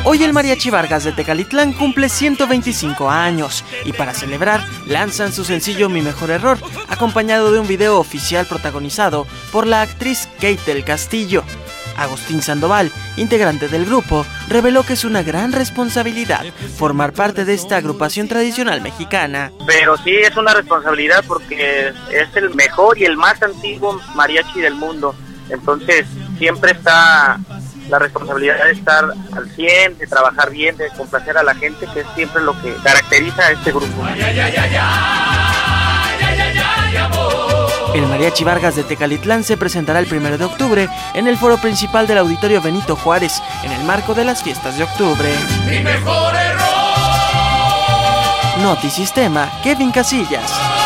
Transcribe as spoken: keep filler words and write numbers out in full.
Hoy el Mariachi Vargas de Tecalitlán cumple ciento veinticinco años y para celebrar lanzan su sencillo Mi Mejor Error, acompañado de un video oficial protagonizado por la actriz Kate del Castillo. Agustín Sandoval, integrante del grupo, reveló que es una gran responsabilidad formar parte de esta agrupación tradicional mexicana. Pero sí es una responsabilidad porque es el mejor y el más antiguo mariachi del mundo, entonces siempre está la responsabilidad de estar al cien, de trabajar bien, de complacer a la gente, que es siempre lo que caracteriza a este grupo. El Mariachi Vargas de Tecalitlán se presentará el primero de octubre en el foro principal del Auditorio Benito Juárez, en el marco de las fiestas de octubre. Mi mejor error. Notisistema, Kevin Casillas.